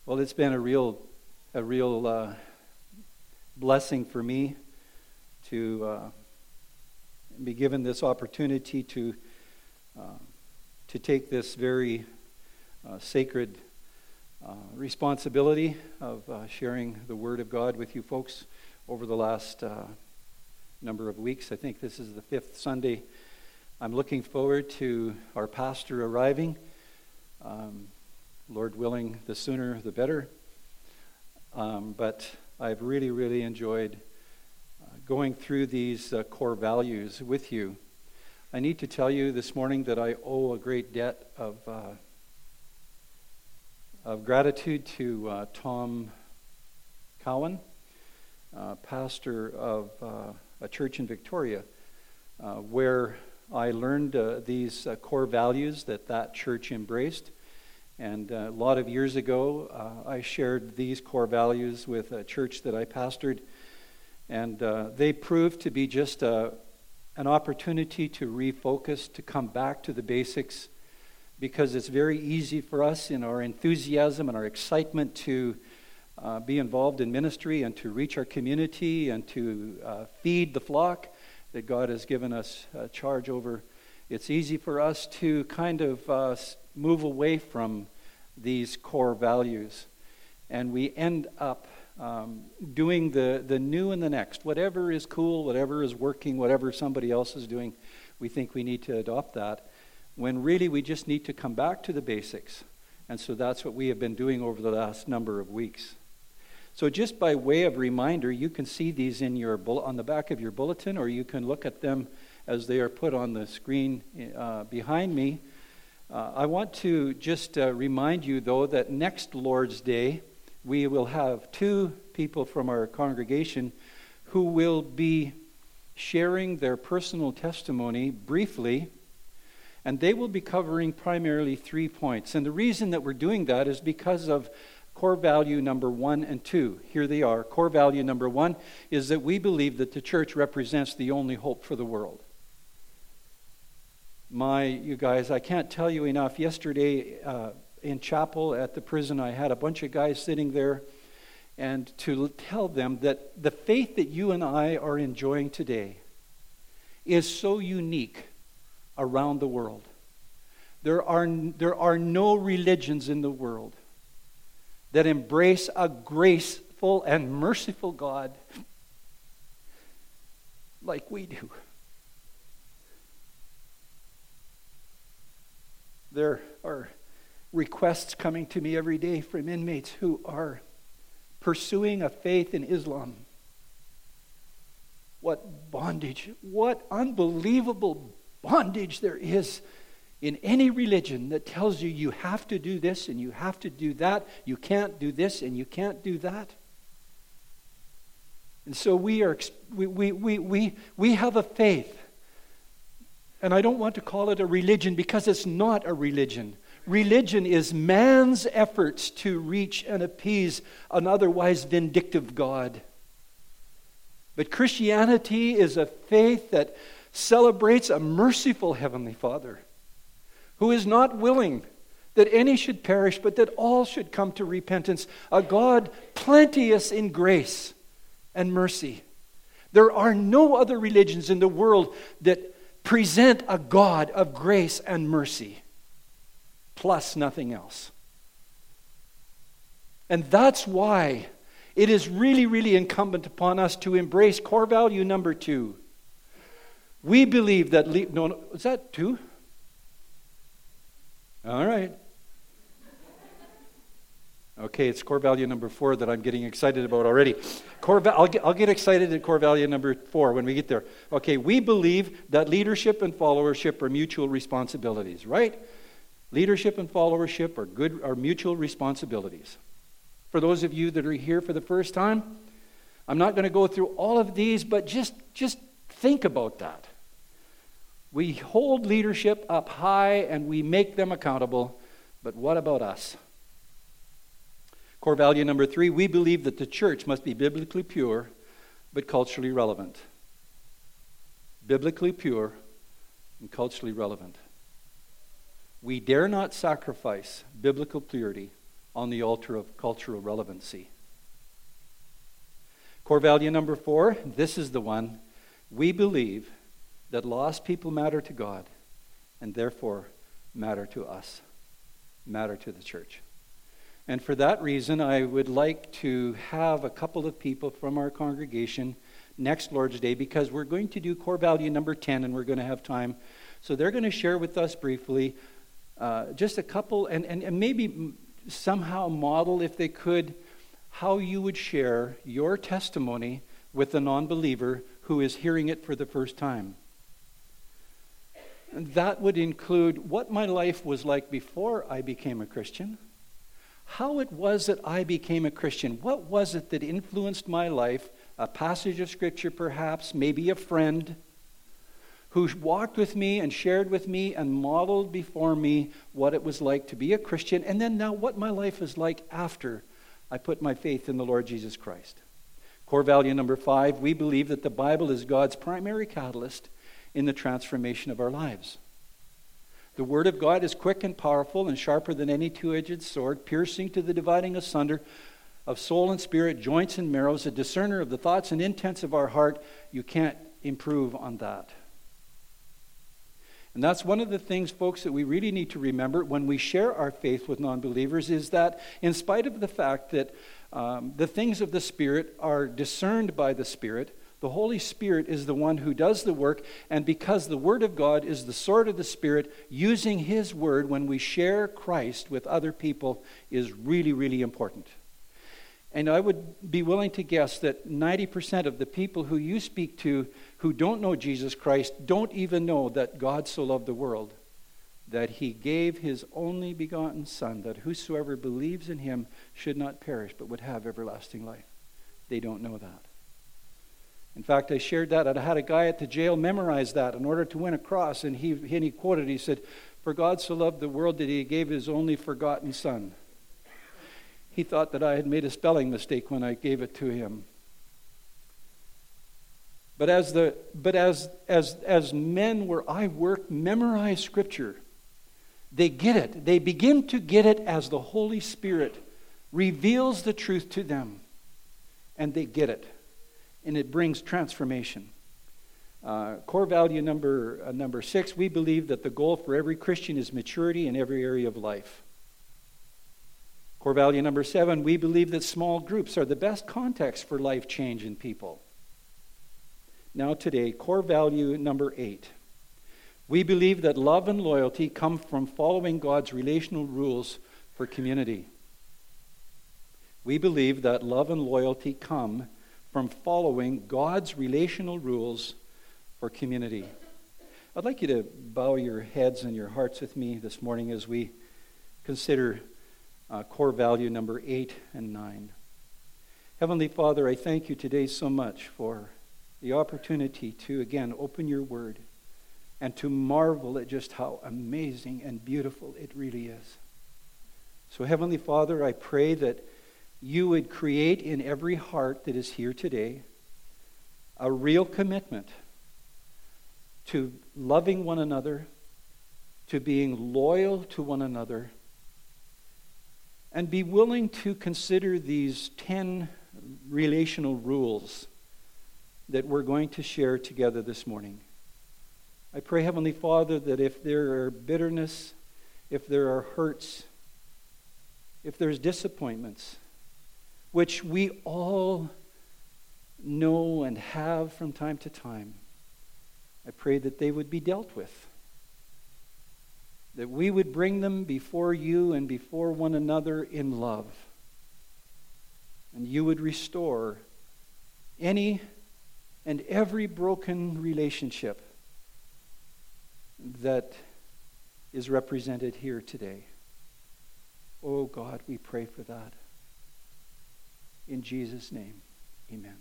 Well, it's been a real blessing for me to be given this opportunity to take this very sacred responsibility of sharing the Word of God with you folks over the last number of weeks. I think this is the 5th Sunday. I'm looking forward to our pastor arriving. Lord willing, the sooner the better. But I've really enjoyed going through these core values with you. I need to tell you this morning that I owe a great debt of gratitude to Tom Cowan, pastor of a church in Victoria, where I learned these core values that church embraced. And a lot of years ago, I shared these core values with a church that I pastored, and they proved to be just an opportunity to refocus, to come back to the basics, because it's very easy for us in our enthusiasm and our excitement to be involved in ministry and to reach our community and to feed the flock that God has given us charge over. It's easy for us to kind of move away from these core values, and we end up doing the new and the next. Whatever is cool, whatever is working, whatever somebody else is doing, we think we need to adopt that, when really we just need to come back to the basics. And so that's what we have been doing over the last number of weeks. So just by way of reminder, you can see these in your on the back of your bulletin, or you can look at them as they are put on the screen behind me. I want to just remind you, though, that next Lord's Day, we will have 2 people from our congregation who will be sharing their personal testimony briefly, and they will be covering primarily 3 points. And the reason that we're doing that is because of core value number 1 and 2. Here they are. Core value number 1 is that we believe that the church represents the only hope for the world. You guys, I can't tell you enough. Yesterday in chapel at the prison, I had a bunch of guys sitting there, and to tell them that the faith that you and I are enjoying today is so unique around the world. There are no religions in the world that embrace a graceful and merciful God like we do. There are requests coming to me every day from inmates who are pursuing a faith in Islam. What bondage, what unbelievable bondage there is in any religion that tells you you have to do this and you have to do that, you can't do this and you can't do that. And so we have a faith. And I don't want to call it a religion, because it's not a religion. Religion is man's efforts to reach and appease an otherwise vindictive God. But Christianity is a faith that celebrates a merciful Heavenly Father who is not willing that any should perish, but that all should come to repentance. A God plenteous in grace and mercy. There are no other religions in the world that present a God of grace and mercy, plus nothing else. And that's why it is really incumbent upon us to embrace core value number 2. We believe that... No, is that 2? All right. Okay, it's core value number 4 that I'm getting excited about already. I'll get excited at core value number 4 when we get there. Okay, we believe that leadership and followership are mutual responsibilities, right? Leadership and followership are mutual responsibilities. For those of you that are here for the first time, I'm not going to go through all of these, but just think about that. We hold leadership up high and we make them accountable, but what about us? Core value number 3, we believe that the church must be biblically pure, but culturally relevant. Biblically pure and culturally relevant. We dare not sacrifice biblical purity on the altar of cultural relevancy. Core value number 4, this is the one. We believe that lost people matter to God and therefore matter to us, matter to the church. And for that reason, I would like to have a couple of people from our congregation next Lord's Day, because we're going to do core value number 10 and we're going to have time. So they're going to share with us briefly just a couple, and maybe somehow model, if they could, how you would share your testimony with a non-believer who is hearing it for the first time. And that would include what my life was like before I became a Christian, how it was that I became a Christian, what was it that influenced my life, a passage of Scripture perhaps, maybe a friend who walked with me and shared with me and modeled before me what it was like to be a Christian, and then now what my life is like after I put my faith in the Lord Jesus Christ. Core value number 5, we believe that the Bible is God's primary catalyst in the transformation of our lives. The Word of God is quick and powerful and sharper than any two-edged sword, piercing to the dividing asunder of soul and spirit, joints and marrows, a discerner of the thoughts and intents of our heart. You can't improve on that. And that's one of the things, folks, that we really need to remember when we share our faith with non-believers, is that in spite of the fact that the things of the Spirit are discerned by the Spirit, the Holy Spirit is the one who does the work, and because the Word of God is the sword of the Spirit, using His Word when we share Christ with other people is really, really important. And I would be willing to guess that 90% of the people who you speak to who don't know Jesus Christ don't even know that God so loved the world, that He gave His only begotten Son, that whosoever believes in Him should not perish but would have everlasting life. They don't know that. In fact, I shared that. I had a guy at the jail memorize that in order to win a cross, and he quoted, he said, "For God so loved the world that He gave His only begotten Son." He thought that I had made a spelling mistake when I gave it to him. But as men where I work memorize Scripture, they get it. They begin to get it as the Holy Spirit reveals the truth to them. And they get it. And it brings transformation. Core value number 6, we believe that the goal for every Christian is maturity in every area of life. Core value number 7, we believe that small groups are the best context for life change in people. Now today, core value number 8. We believe that love and loyalty come from following God's relational rules for community. We believe that love and loyalty come from following God's relational rules for community. I'd like you to bow your heads and your hearts with me this morning as we consider core value number 8 and 9. Heavenly Father, I thank you today so much for the opportunity to again open your word and to marvel at just how amazing and beautiful it really is. So Heavenly Father, I pray that you would create in every heart that is here today a real commitment to loving one another, to being loyal to one another, and be willing to consider these 10 relational rules that we're going to share together this morning. I pray, Heavenly Father, that if there are bitterness, if there are hurts, if there's disappointments, which we all know and have from time to time, I pray that they would be dealt with. That we would bring them before you and before one another in love. And you would restore any and every broken relationship that is represented here today. Oh God, we pray for that. In Jesus' name, amen.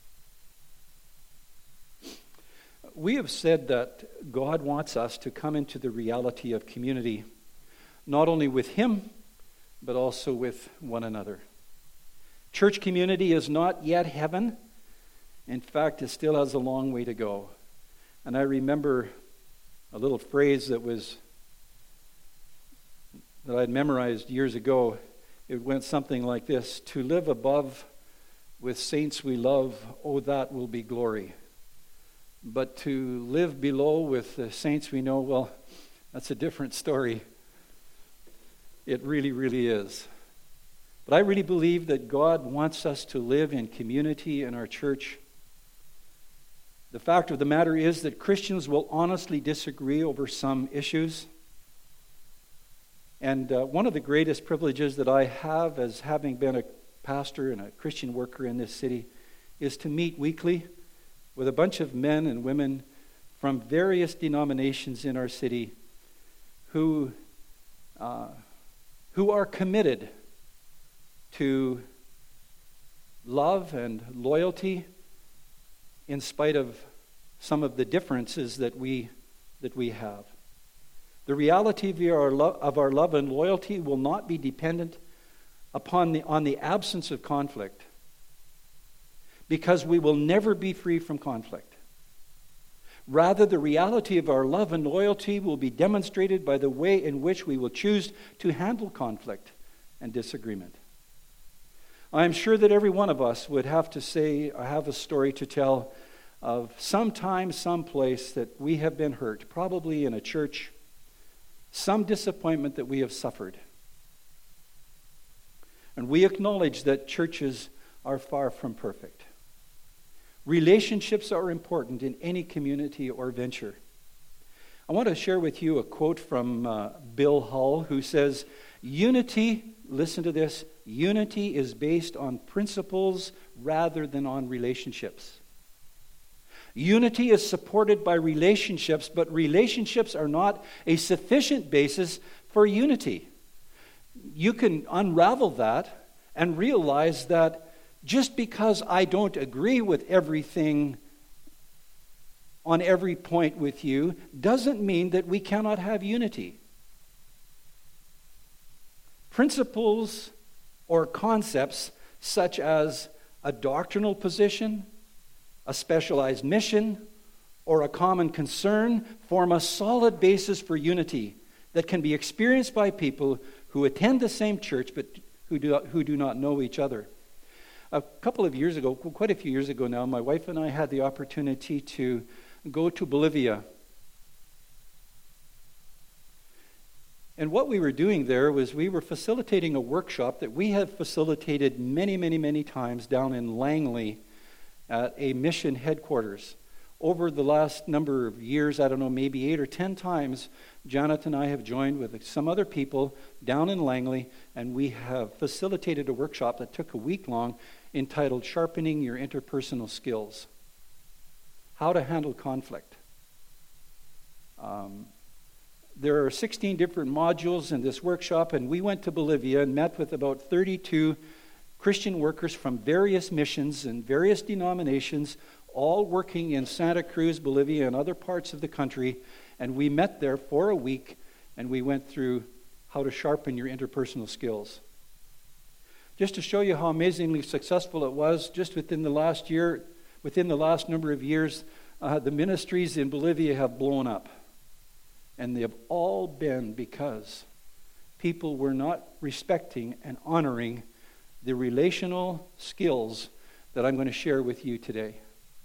We have said that God wants us to come into the reality of community, not only with Him, but also with one another. Church community is not yet heaven. In fact, it still has a long way to go. And I remember a little phrase that I had memorized years ago. It went something like this: to live above with saints we love, oh, that will be glory. But to live below with the saints we know, well, that's a different story. It really, really is. But I really believe that God wants us to live in community in our church. The fact of the matter is that Christians will honestly disagree over some issues. And one of the greatest privileges that I have as having been a pastor and a Christian worker in this city is to meet weekly with a bunch of men and women from various denominations in our city who are committed to love and loyalty in spite of some of the differences that we have. The reality of our love and loyalty will not be dependent on the absence of conflict, because we will never be free from conflict. Rather, the reality of our love and loyalty will be demonstrated by the way in which we will choose to handle conflict and disagreement. I am sure that every one of us would have to say, I have a story to tell of some time, some place that we have been hurt, probably in a church, some disappointment that we have suffered. And we acknowledge that churches are far from perfect. Relationships are important in any community or venture. I want to share with you a quote from Bill Hull, who says, unity, listen to this, unity is based on principles rather than on relationships. Unity is supported by relationships, but relationships are not a sufficient basis for unity. You can unravel that and realize that just because I don't agree with everything on every point with you doesn't mean that we cannot have unity. Principles or concepts such as a doctrinal position, a specialized mission, or a common concern form a solid basis for unity that can be experienced by people who attend the same church but who do not know each other. A couple of years ago, quite a few years ago now, my wife and I had the opportunity to go to Bolivia. And what we were doing there was we were facilitating a workshop that we have facilitated many, many, many times down in Langley at a mission headquarters. Over the last number of years, I don't know, maybe 8 or 10 times, Janet and I have joined with some other people down in Langley, and we have facilitated a workshop that took a week long entitled Sharpening Your Interpersonal Skills. How to handle conflict. There are 16 different modules in this workshop, and we went to Bolivia and met with about 32 Christian workers from various missions and various denominations, all working in Santa Cruz, Bolivia, and other parts of the country. And we met there for a week, and we went through how to sharpen your interpersonal skills. Just to show you how amazingly successful it was, just within the last number of years, the ministries in Bolivia have blown up. And they have all been because people were not respecting and honoring the relational skills that I'm going to share with you today.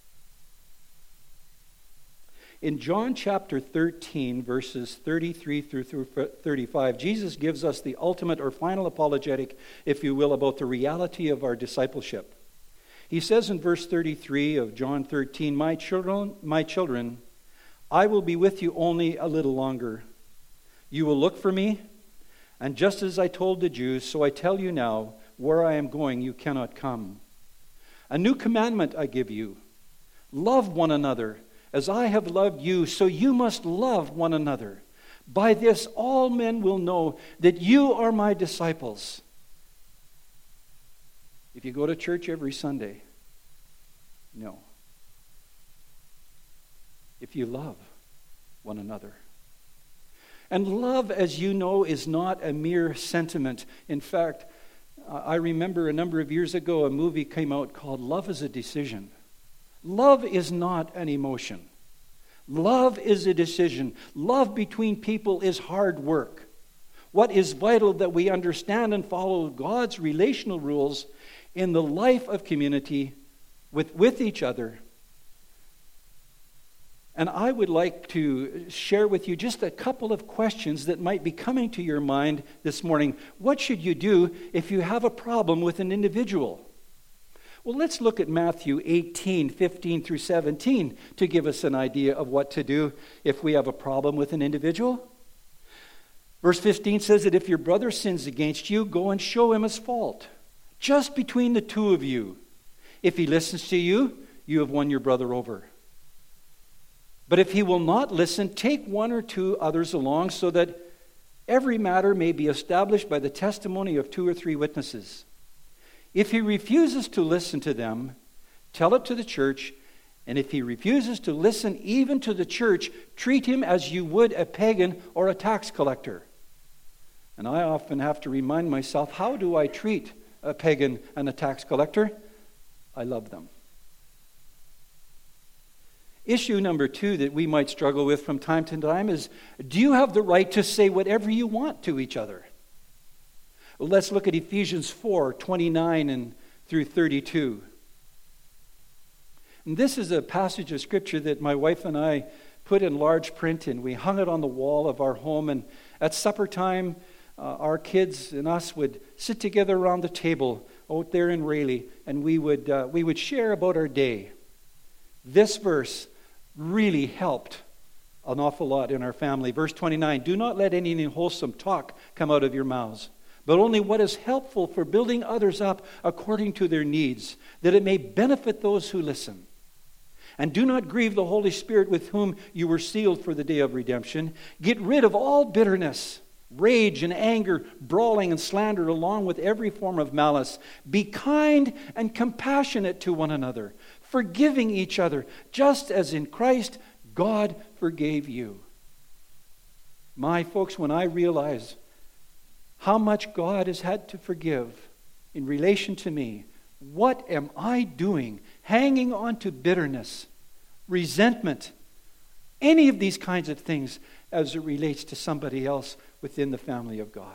In John chapter 13, verses 33 through 35, Jesus gives us the ultimate or final apologetic, if you will, about the reality of our discipleship. He says in verse 33 of John 13, my children, I will be with you only a little longer. You will look for me, and just as I told the Jews, so I tell you now, where I am going, you cannot come. A new commandment I give you. Love one another. As I have loved you, so you must love one another. By this all men will know that you are my disciples. If you go to church every Sunday, no. If you love one another. And love, as you know, is not a mere sentiment. In fact, I remember a number of years ago a movie came out called Love is a Decision. Love is not an emotion. Love is a decision. Love between people is hard work. What is vital that we understand and follow God's relational rules in the life of community with each other. And I would like to share with you just a couple of questions that might be coming to your mind this morning. What should you do if you have a problem with an individual? Well, let's look at Matthew 18:15 through 17 to give us an idea of what to do if we have a problem with an individual. Verse 15 says that if your brother sins against you, go and show him his fault, just between the two of you. If he listens to you, you have won your brother over. But if he will not listen, take one or two others along, so that every matter may be established by the testimony of 2 or 3 witnesses. If he refuses to listen to them, tell it to the church. And if he refuses to listen even to the church, treat him as you would a pagan or a tax collector. And I often have to remind myself, how do I treat a pagan and a tax collector? I love them. Issue number 2 that we might struggle with from time to time is, do you have the right to say whatever you want to each other? Well, let's look at Ephesians 4:29 and through 32. And this is a passage of Scripture that my wife and I put in large print, and we hung it on the wall of our home. And at supper time, our kids and us would sit together around the table out there in Rayleigh, and we would share about our day. This verse really helped an awful lot in our family. Verse 29, do not let any unwholesome talk come out of your mouths, but only what is helpful for building others up according to their needs, that it may benefit those who listen. And do not grieve the Holy Spirit, with whom you were sealed for the day of redemption. Get rid of all bitterness, rage and anger, brawling and slander, along with every form of malice. Be kind and compassionate to one another, forgiving each other, just as in Christ God forgave you. My folks, when I realize how much God has had to forgive in relation to me, what am I doing? Hanging on to bitterness, resentment, any of these kinds of things as it relates to somebody else within the family of God.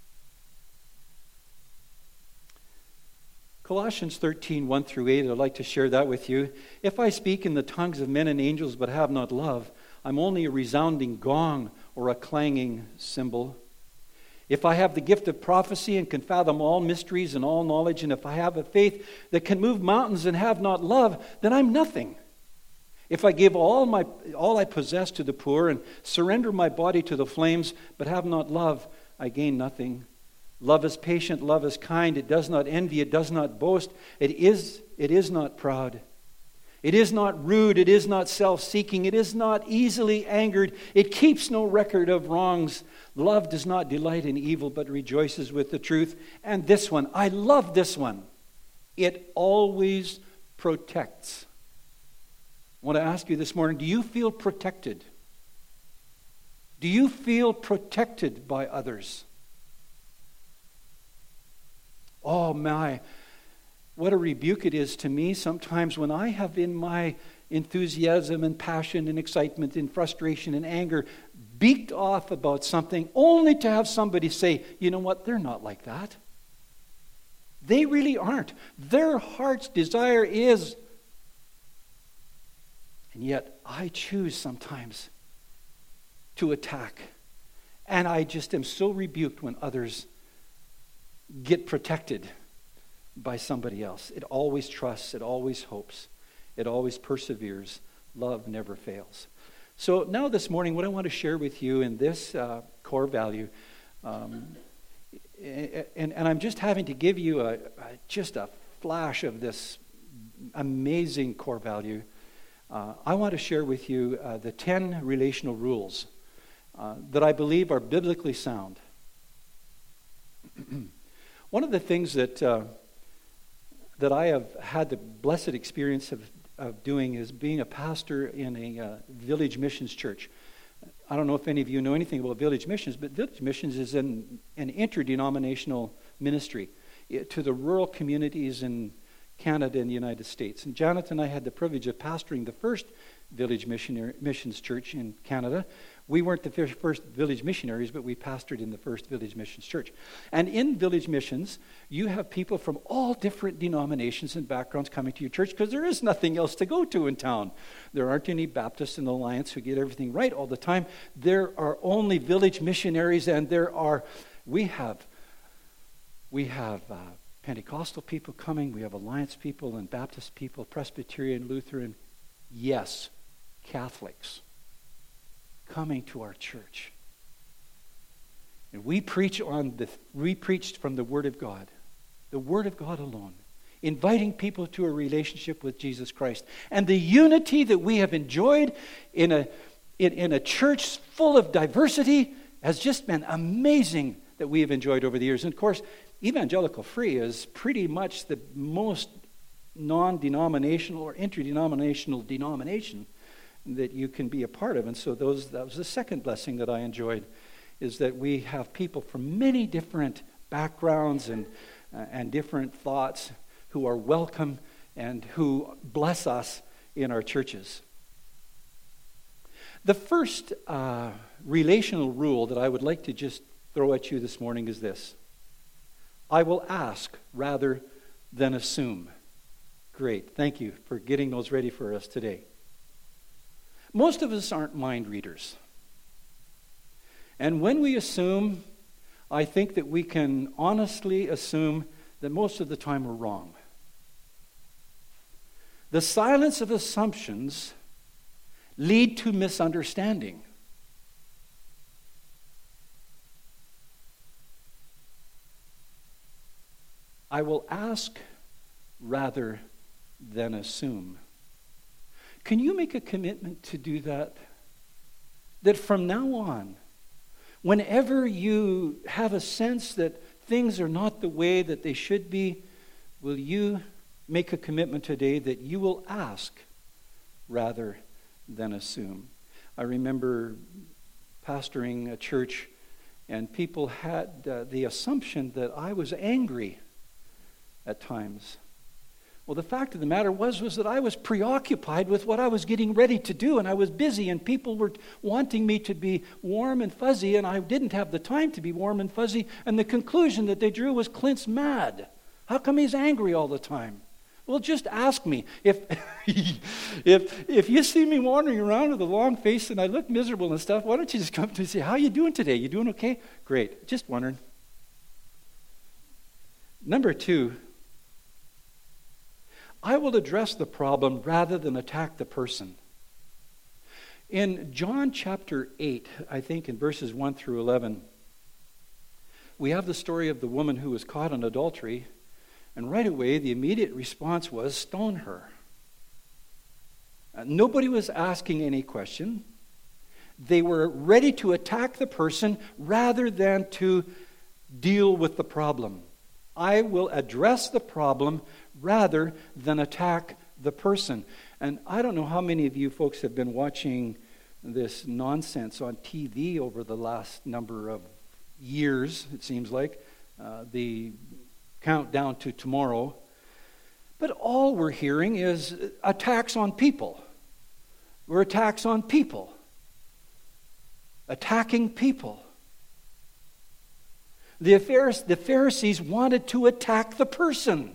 Colossians 13:1 through 8, I'd like to share that with you. If I speak in the tongues of men and angels but have not love, I'm only a resounding gong or a clanging cymbal. If I have the gift of prophecy and can fathom all mysteries and all knowledge, and if I have a faith that can move mountains and have not love, then I'm nothing. If I give all I possess to the poor and surrender my body to the flames, but have not love, I gain nothing. Love is patient, love is kind, it does not envy, it does not boast, it is not proud. It is not rude, it is not self-seeking, it is not easily angered, it keeps no record of wrongs. Love does not delight in evil, but rejoices with the truth. And this one, I love this one. It always protects. I want to ask you this morning, do you feel protected? Do you feel protected by others? Oh my, what a rebuke it is to me sometimes when I have in my enthusiasm and passion and excitement and frustration and anger beaked off about something, only to have somebody say, you know what, they're not like that. They really aren't. Their heart's desire is. And yet I choose sometimes to attack. And I just am so rebuked when others get protected by somebody else. It always trusts, it always hopes, it always perseveres. Love never fails. So now this morning, what I want to share with you in this core value, and I'm just having to give you just a flash of this amazing core value. I want to share with you the 10 relational rules that I believe are biblically sound. One of the things that I have had the blessed experience of doing is being a pastor in a village missions church. I don't know if any of you know anything about village missions, but village missions is an interdenominational ministry to the rural communities in Canada and the United States. And Janet and I had the privilege of pastoring the first village missions church in Canada, We weren't the first village missionaries, but we pastored in the first village missions church. And in village missions, you have people from all different denominations and backgrounds coming to your church because there is nothing else to go to in town. There aren't any Baptists in the Alliance who get everything right all the time. There are only village missionaries, and we have Pentecostal people coming. We have Alliance people and Baptist people, Presbyterian, Lutheran, yes, Catholics coming to our church. And we preached from the Word of God alone, inviting people to a relationship with Jesus Christ. And the unity that we have enjoyed in a church full of diversity has just been amazing that we have enjoyed over the years. And of course, Evangelical Free is pretty much the most non-denominational or interdenominational denomination that you can be a part of. And so that was the second blessing that I enjoyed, is that we have people from many different backgrounds and different thoughts who are welcome and who bless us in our churches. The first relational rule that I would like to just throw at you this morning is this: I will ask rather than assume. Great. Thank you for getting those ready for us today. Most of us aren't mind readers. And when we assume, I think that we can honestly assume that most of the time we're wrong. The silence of assumptions lead to misunderstanding. I will ask rather than assume. Can you make a commitment to do that? That from now on, whenever you have a sense that things are not the way that they should be, will you make a commitment today that you will ask rather than assume? I remember pastoring a church, and people had the assumption that I was angry at times. Well, the fact of the matter was that I was preoccupied with what I was getting ready to do, and I was busy, and people were wanting me to be warm and fuzzy, and I didn't have the time to be warm and fuzzy, and the conclusion that they drew was Clint's mad. How come he's angry all the time? Well, just ask me. If you see me wandering around with a long face and I look miserable and stuff, why don't you just come to me and say, how you doing today? You doing okay? Great. Just wondering. Number 2, I will address the problem rather than attack the person. In John chapter 8, I think in verses 1 through 11, we have the story of the woman who was caught in adultery, and right away the immediate response was, stone her. Nobody was asking any question. They were ready to attack the person rather than to deal with the problem. I will address the problem rather than attack the person. And I don't know how many of you folks have been watching this nonsense on TV over the last number of years, it seems like, the countdown to tomorrow. But all we're hearing is attacks on people. We're attacks on people. Attacking people. The Pharisees wanted to attack the person.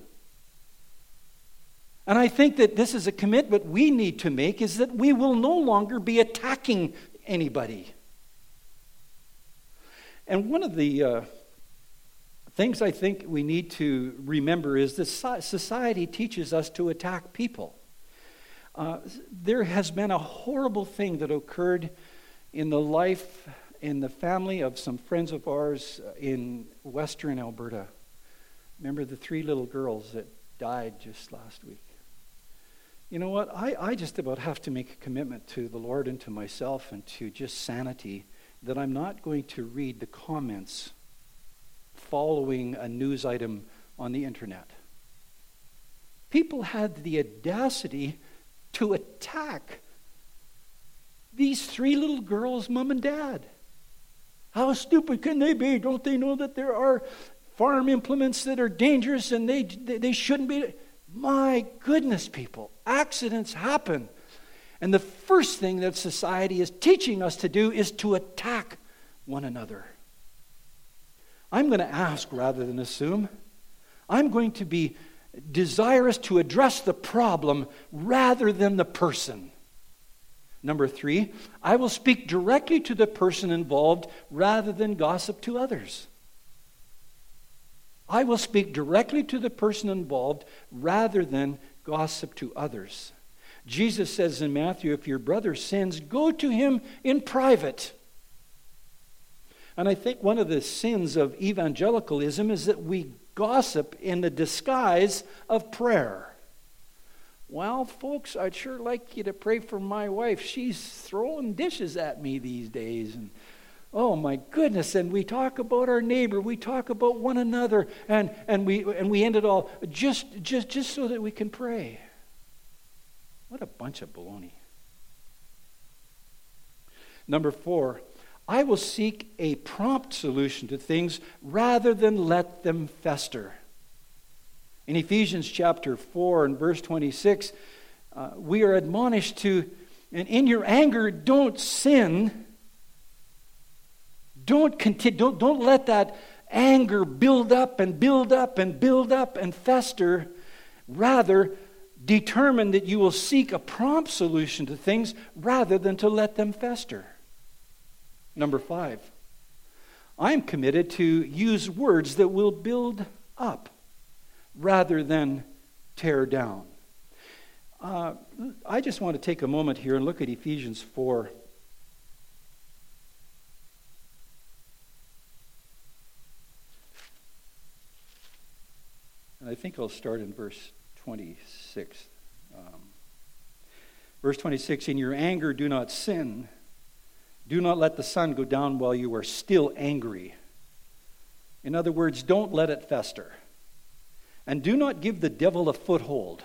And I think that this is a commitment we need to make, is that we will no longer be attacking anybody. And one of the things I think we need to remember is that society teaches us to attack people. There has been a horrible thing that occurred in the life, in the family of some friends of ours in Western Alberta. Remember the 3 little girls that died just last week? You know what? I just about have to make a commitment to the Lord and to myself and to just sanity that I'm not going to read the comments following a news item on the internet. People had the audacity to attack these 3 little girls' mom and dad. How stupid can they be? Don't they know that there are farm implements that are dangerous and they shouldn't be? My goodness, people. Accidents happen. And the first thing that society is teaching us to do is to attack one another. I'm going to ask rather than assume. I'm going to be desirous to address the problem rather than the person. Number 3, I will speak directly to the person involved rather than gossip to others. I will speak directly to the person involved rather than gossip to others. Jesus says in Matthew, if your brother sins, go to him in private. And I think one of the sins of evangelicalism is that we gossip in the disguise of prayer. Well, folks, I'd sure like you to pray for my wife. She's throwing dishes at me these days. And oh my goodness, and we talk about our neighbor, we talk about one another, and we end it all just so that we can pray. What a bunch of baloney. Number 4, I will seek a prompt solution to things rather than let them fester. In Ephesians chapter 4 and verse 26, we are admonished to, and in your anger, don't sin. Don't let that anger build up and build up and build up and fester. Rather, determine that you will seek a prompt solution to things rather than to let them fester. Number 5, I'm committed to use words that will build up rather than tear down. I just want to take a moment here and look at Ephesians 4. And I think I'll start in verse 26. Verse 26, in your anger do not sin. Do not let the sun go down while you are still angry. In other words, don't let it fester. And do not give the devil a foothold.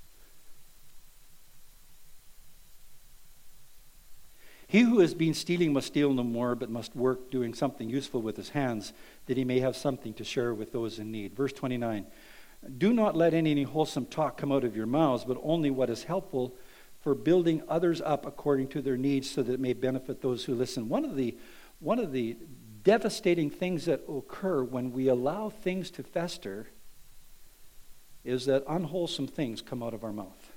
He who has been stealing must steal no more, but must work doing something useful with his hands, that he may have something to share with those in need. Verse 29, do not let any unwholesome talk come out of your mouths, but only what is helpful for building others up according to their needs, so that it may benefit those who listen. One of the devastating things that occur when we allow things to fester is that unwholesome things come out of our mouth.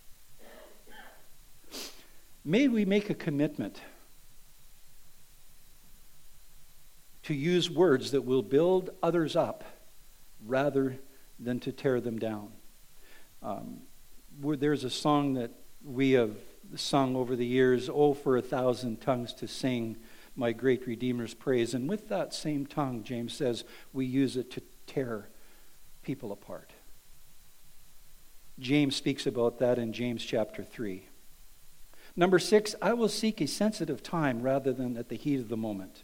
May we make a commitment to use words that will build others up rather than to tear them down. There's a song that we have sung over the years, "Oh, for 1,000 tongues to sing my great Redeemer's praise." And with that same tongue, James says, we use it to tear people apart. James speaks about that in James chapter 3. Number 6, I will seek a sensitive time rather than at the heat of the moment.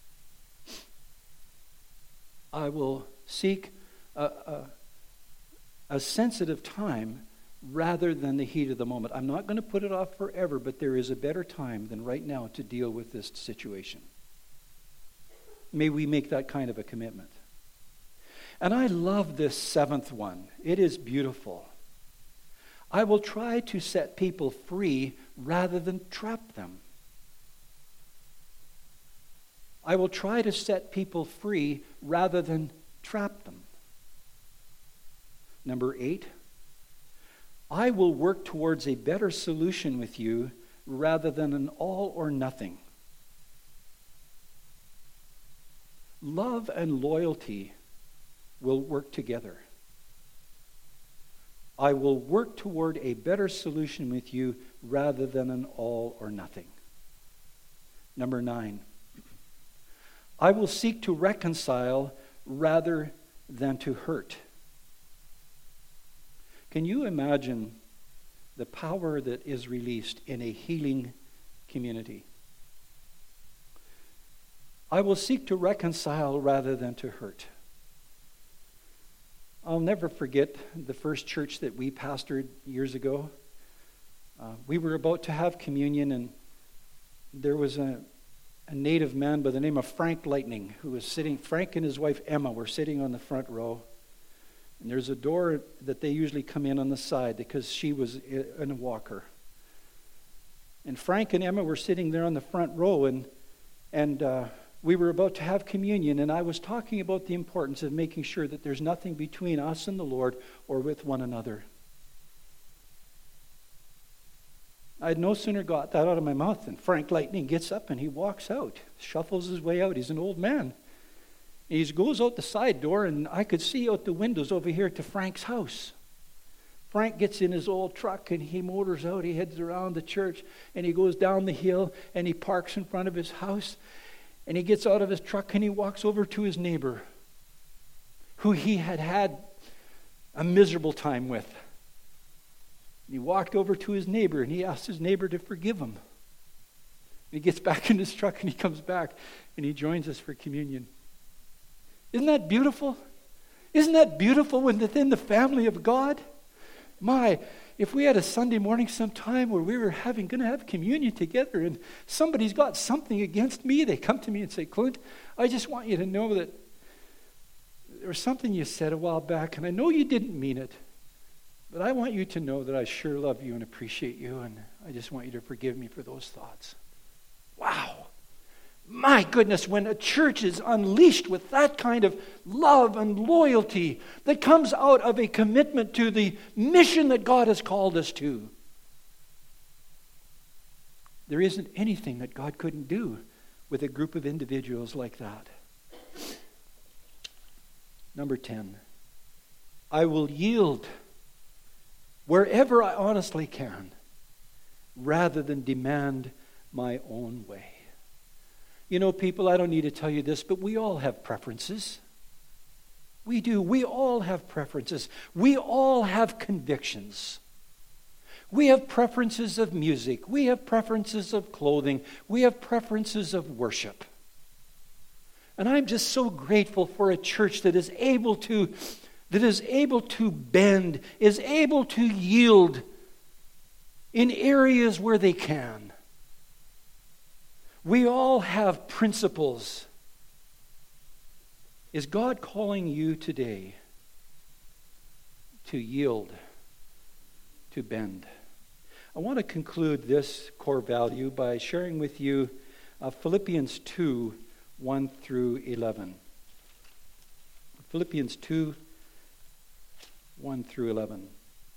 I will seek a sensitive time rather than the heat of the moment. I'm not going to put it off forever, but there is a better time than right now to deal with this situation. May we make that kind of a commitment. And I love this 7th one. It is beautiful. I will try to set people free rather than trap them. I will try to set people free rather than trap them. Number 8, I will work towards a better solution with you rather than an all or nothing. Love and loyalty will work together. I will work toward a better solution with you rather than an all or nothing. Number 9, I will seek to reconcile rather than to hurt. Can you imagine the power that is released in a healing community? I will seek to reconcile rather than to hurt. I'll never forget the first church that we pastored years ago. We were about to have communion, and there was a native man by the name of Frank Lightning who was sitting. Frank and his wife Emma were sitting on the front row. And there's a door that they usually come in on the side because she was in a walker. And Frank and Emma were sitting there on the front row, and we were about to have communion, and I was talking about the importance of making sure that there's nothing between us and the Lord or with one another. I had no sooner got that out of my mouth than Frank Lightning gets up and he walks out, shuffles his way out. He's an old man. He goes out the side door, and I could see out the windows over here to Frank's house. Frank gets in his old truck and he motors out. He heads around the church and he goes down the hill and he parks in front of his house. And he gets out of his truck and he walks over to his neighbor, who he had had a miserable time with. He walked over to his neighbor and he asked his neighbor to forgive him. He gets back in his truck and he comes back and he joins us for communion. Isn't that beautiful? Isn't that beautiful when within the family of God? My, if we had a Sunday morning sometime where we were going to have communion together and somebody's got something against me, they come to me and say, Clint, I just want you to know that there was something you said a while back, and I know you didn't mean it, but I want you to know that I sure love you and appreciate you, and I just want you to forgive me for those thoughts. Wow. My goodness, when a church is unleashed with that kind of love and loyalty that comes out of a commitment to the mission that God has called us to, there isn't anything that God couldn't do with a group of individuals like that. Number 10, I will yield wherever I honestly can rather than demand my own way. You know, people, I don't need to tell you this, but we all have preferences. We do. We all have preferences. We all have convictions. We have preferences of music. We have preferences of clothing. We have preferences of worship. And I'm just so grateful for a church that is able to bend, is able to yield in areas where they can. We all have principles. Is God calling you today to yield, to bend? I want to conclude this core value by sharing with you Philippians 2, 1 through 11. Philippians 2, 1 through 11.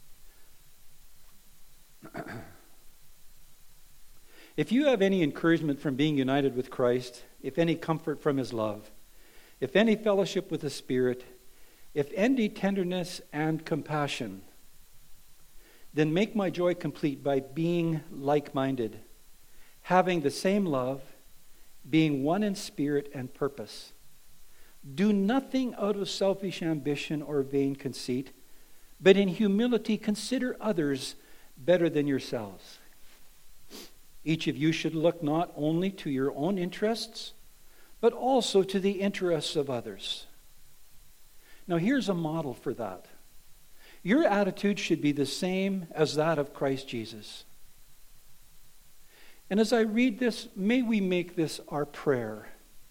If you have any encouragement from being united with Christ, if any comfort from his love, if any fellowship with the Spirit, if any tenderness and compassion, then make my joy complete by being like-minded, having the same love, being one in spirit and purpose. Do nothing out of selfish ambition or vain conceit, but in humility consider others better than yourselves. Each of you should look not only to your own interests, but also to the interests of others. Now here's a model for that. Your attitude should be the same as that of Christ Jesus. And as I read this, may we make this our prayer.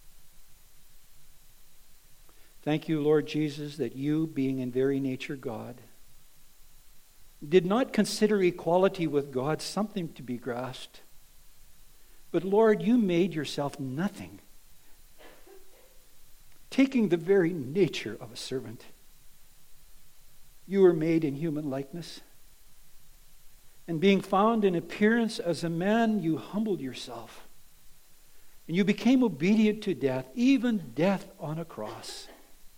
Thank you, Lord Jesus, that you, being in very nature God, did not consider equality with God something to be grasped. But Lord, you made yourself nothing, taking the very nature of a servant. You were made in human likeness. And being found in appearance as a man, you humbled yourself. And you became obedient to death, even death on a cross.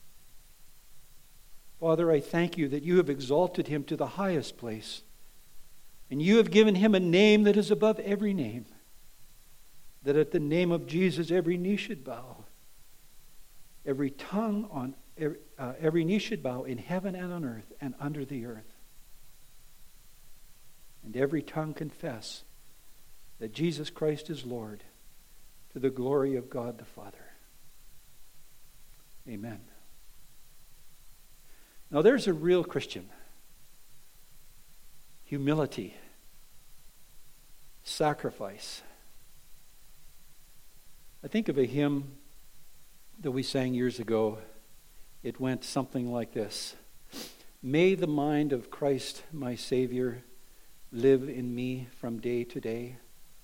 Father, I thank you that you have exalted him to the highest place. And you have given him a name that is above every name. That at the name of Jesus every knee should bow. Every knee should bow in heaven and on earth and under the earth. And every tongue confess that Jesus Christ is Lord, to the glory of God the Father. Amen. Now there's a real Christian. Humility. Sacrifice. I think of a hymn that we sang years ago. It went something like this. May the mind of Christ, my Savior, live in me from day to day.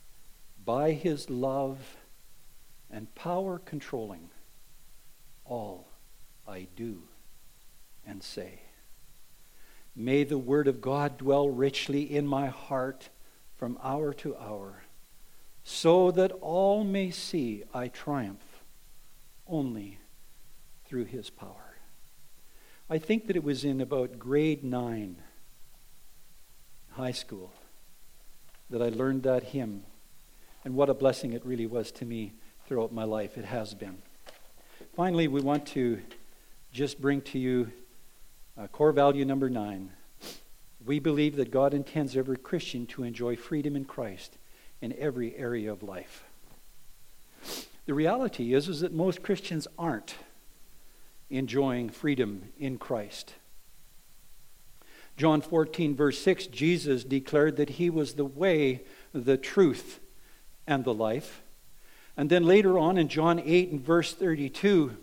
by his love and power controlling all I do and say. May the word of God dwell richly in my heart from hour to hour, so that all may see I triumph only through his power. I think that it was in about grade 9, high school, that I learned that hymn. And what a blessing it really was to me throughout my life. It has been. Finally, we want to just bring to you core value number 9. We believe that God intends every Christian to enjoy freedom in Christ in every area of life. The reality is that most Christians aren't enjoying freedom in Christ. John 14, verse 6, Jesus declared that he was the way, the truth, and the life. And then later on in John 8 and verse 32,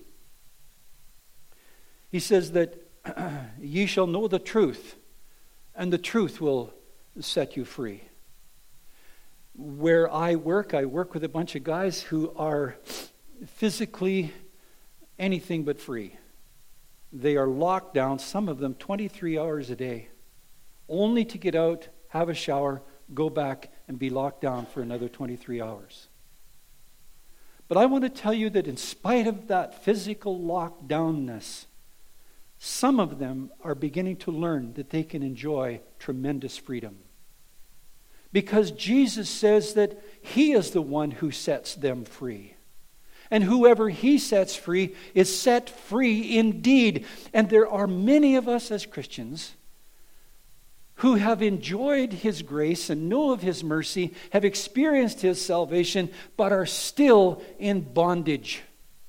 he says that ye shall know the truth, and the truth will set you free. Where I work with a bunch of guys who are physically anything but free. They are locked down, some of them 23 hours a day, only to get out, have a shower, go back, and be locked down for another 23 hours. But I want to tell you that in spite of that physical lockdownness, some of them are beginning to learn that they can enjoy tremendous freedom. Because Jesus says that he is the one who sets them free. And whoever he sets free is set free indeed. And there are many of us as Christians who have enjoyed his grace and know of his mercy, have experienced his salvation, but are still in bondage.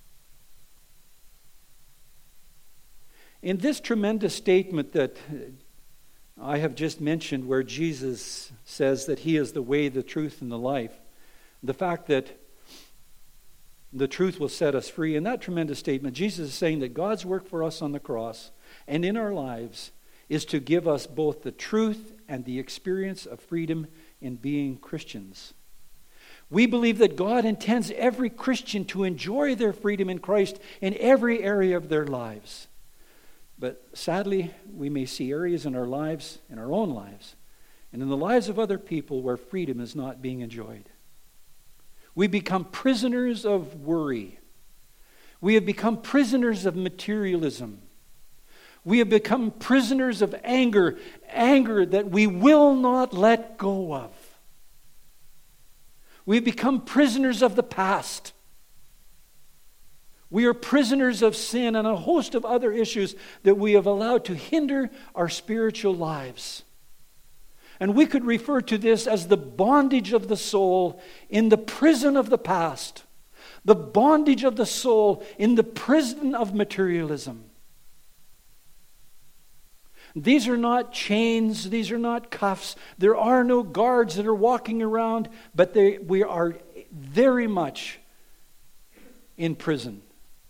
In this tremendous statement that I have just mentioned, where Jesus says that he is the way, the truth, and the life, the fact that the truth will set us free, in that tremendous statement, Jesus is saying that God's work for us on the cross and in our lives is to give us both the truth and the experience of freedom in being Christians. We believe that God intends every Christian to enjoy their freedom in Christ in every area of their lives. But sadly, we may see areas in our lives, in our own lives, and in the lives of other people where freedom is not being enjoyed. We become prisoners of worry. We have become prisoners of materialism. We have become prisoners of anger that we will not let go of. We have become prisoners of the past. We are prisoners of sin and a host of other issues that we have allowed to hinder our spiritual lives. And we could refer to this as the bondage of the soul in the prison of the past. The bondage of the soul in the prison of materialism. These are not chains, these are not cuffs. There are no guards that are walking around, but we are very much in prison.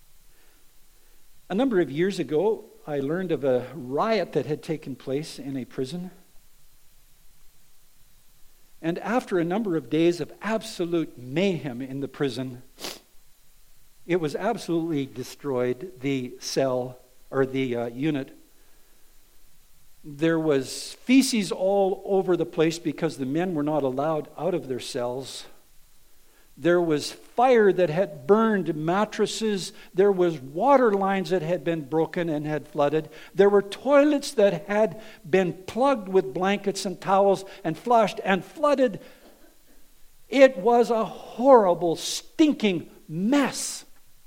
A number of years ago, I learned of a riot that had taken place in a prison. And after a number of days of absolute mayhem in the prison, it was absolutely destroyed, the cell, or the unit. There was feces all over the place because the men were not allowed out of their cells. There was fire that had burned mattresses. There was water lines that had been broken and had flooded. There were toilets that had been plugged with blankets and towels and flushed and flooded. It was a horrible, stinking mess.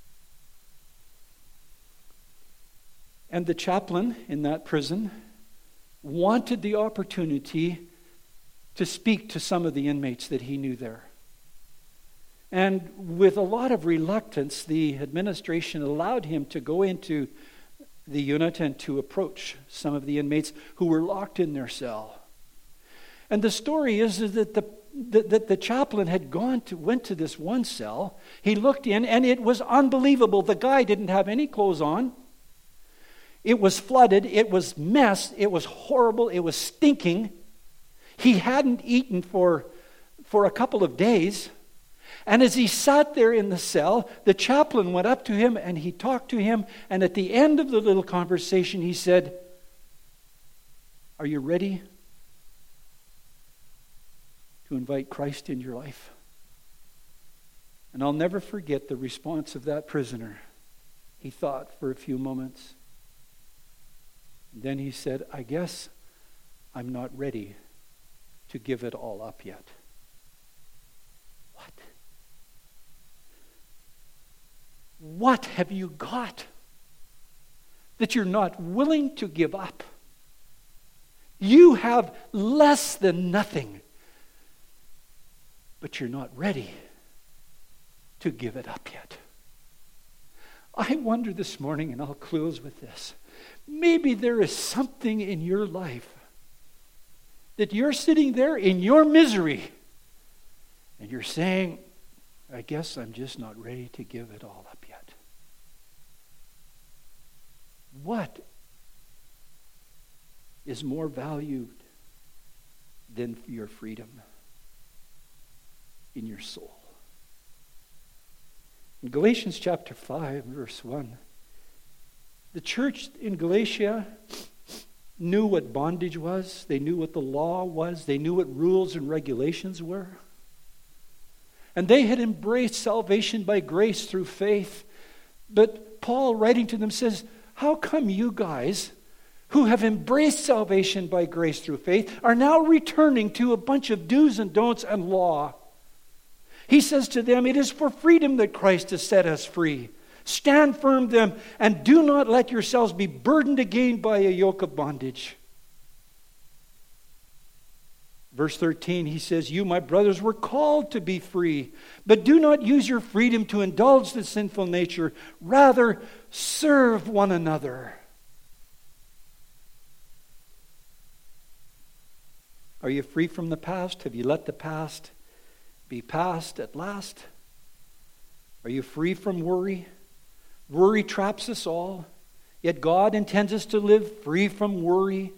And the chaplain in that prison wanted the opportunity to speak to some of the inmates that he knew there. And with a lot of reluctance, the administration allowed him to go into the unit and to approach some of the inmates who were locked in their cell. And the story is that the chaplain had went to this one cell. He looked in, and it was unbelievable. The guy didn't have any clothes on. It was flooded. It was messed. It was horrible. It was stinking. He hadn't eaten for a couple of days. And as he sat there in the cell, the chaplain went up to him and he talked to him. And at the end of the little conversation, he said, "Are you ready to invite Christ in your life?" And I'll never forget the response of that prisoner. He thought for a few moments. And then he said, "I guess I'm not ready to give it all up yet." What? What have you got that you're not willing to give up? You have less than nothing, but you're not ready to give it up yet. I wonder this morning, and I'll close with this, maybe there is something in your life that you're sitting there in your misery and you're saying, "I guess I'm just not ready to give it all up yet." What is more valued than your freedom in your soul? In Galatians chapter 5, verse 1, the church in Galatia knew what bondage was. They knew what the law was. They knew what rules and regulations were. And they had embraced salvation by grace through faith. But Paul, writing to them, says, "How come you guys who have embraced salvation by grace through faith are now returning to a bunch of do's and don'ts and law?" He says to them, "It is for freedom that Christ has set us free. Stand firm then, and do not let yourselves be burdened again by a yoke of bondage." Verse 13, he says, "You, my brothers, were called to be free, but do not use your freedom to indulge the sinful nature. Rather, serve one another." Are you free from the past? Have you let the past be past at last? Are you free from worry? Worry traps us all, yet God intends us to live free from worry.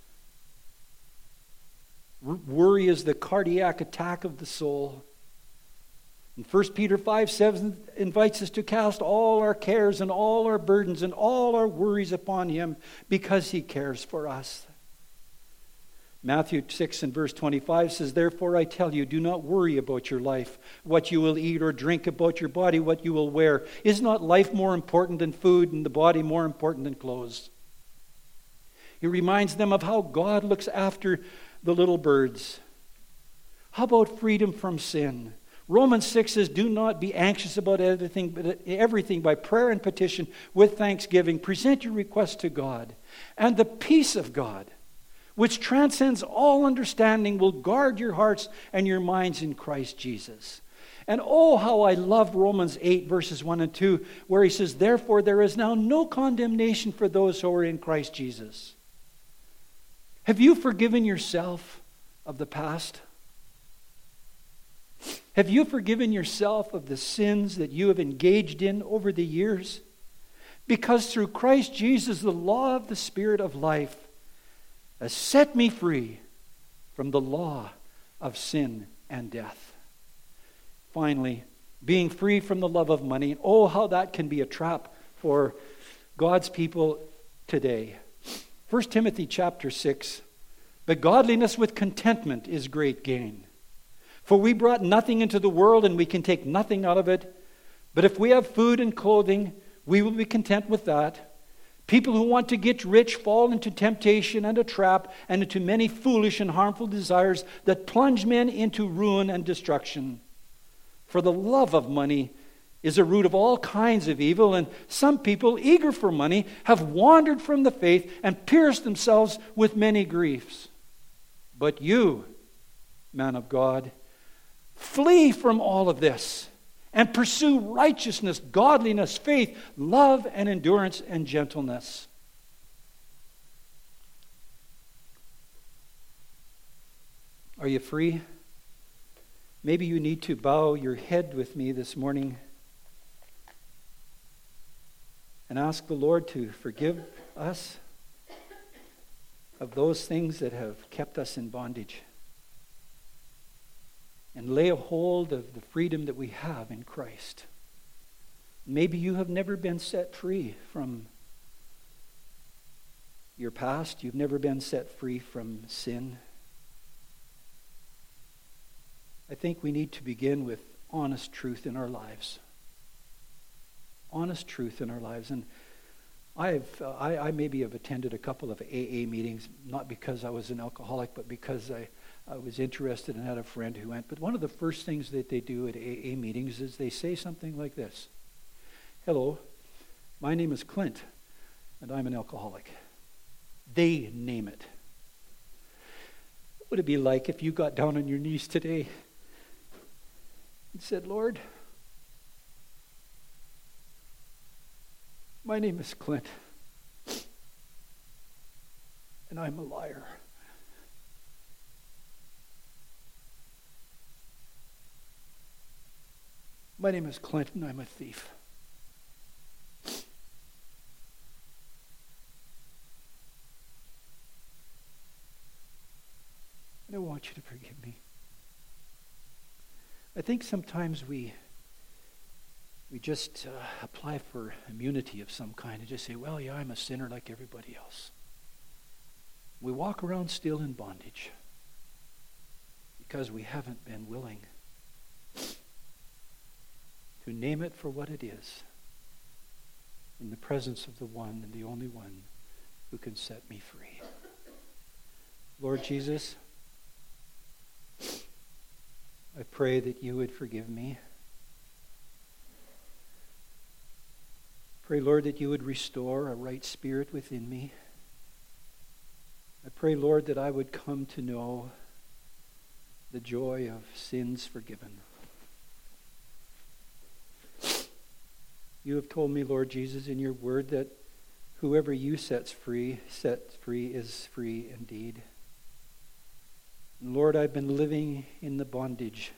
Worry is the cardiac attack of the soul. And 1 Peter 5:7 invites us to cast all our cares and all our burdens and all our worries upon Him because He cares for us. Matthew 6 and verse 25 says, "Therefore I tell you, do not worry about your life, what you will eat or drink, about your body, what you will wear. Is not life more important than food and the body more important than clothes?" He reminds them of how God looks after the little birds. How about freedom from sin? Romans 6 says, "Do not be anxious about anything, but everything by prayer and petition with thanksgiving. Present your requests to God. And the peace of God, which transcends all understanding, will guard your hearts and your minds in Christ Jesus." And oh, how I love Romans 8, verses 1 and 2, where he says, "Therefore there is now no condemnation for those who are in Christ Jesus." Have you forgiven yourself of the past? Have you forgiven yourself of the sins that you have engaged in over the years? Because through Christ Jesus, the law of the Spirit of life has set me free from the law of sin and death. Finally, being free from the love of money. Oh, how that can be a trap for God's people today. 1 Timothy chapter 6, "But godliness with contentment is great gain. For we brought nothing into the world, and we can take nothing out of it. But if we have food and clothing, we will be content with that. People who want to get rich fall into temptation and a trap, and into many foolish and harmful desires that plunge men into ruin and destruction. For the love of money is a root of all kinds of evil, and some people, eager for money, have wandered from the faith and pierced themselves with many griefs. But you, man of God, flee from all of this and pursue righteousness, godliness, faith, love, and endurance and gentleness." Are you free? Maybe you need to bow your head with me this morning and ask the Lord to forgive us of those things that have kept us in bondage. and lay a hold of the freedom that we have in Christ. Maybe you have never been set free from your past. You've never been set free from sin. I think we need to begin with honest truth in our lives. Honest truth in our lives. And I maybe have attended a couple of AA meetings, not because I was an alcoholic, but because I was interested and had a friend who went. But one of the first things that they do at AA meetings is they say something like this. Hello, my name is Clint, and I'm an alcoholic. They name it. What would it be like if you got down on your knees today and said, Lord, my name is Clint, and I'm a liar. My name is Clint, and I'm a thief. And I want you to forgive me. I think sometimes we just apply for immunity of some kind and just say, well, yeah, I'm a sinner like everybody else. We walk around still in bondage because we haven't been willing to name it for what it is in the presence of the one and the only one who can set me free. Lord Jesus, I pray that you would forgive me. Pray, Lord, that you would restore a right spirit within me. I pray, Lord, that I would come to know the joy of sins forgiven. You have told me, Lord Jesus, in your word that whoever you set free is free indeed. And Lord, I've been living in the bondage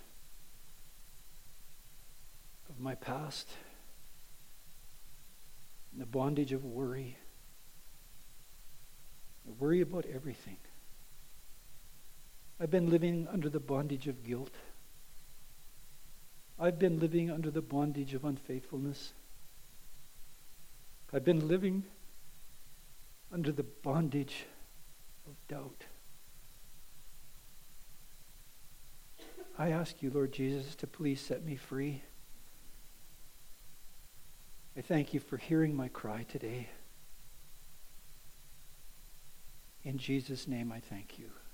of my past, in the bondage of worry. I worry about everything. I've been living under the bondage of guilt. I've been living under the bondage of unfaithfulness. I've been living under the bondage of doubt. I ask you, Lord Jesus, to please set me free. I thank you for hearing my cry today. In Jesus' name I thank you.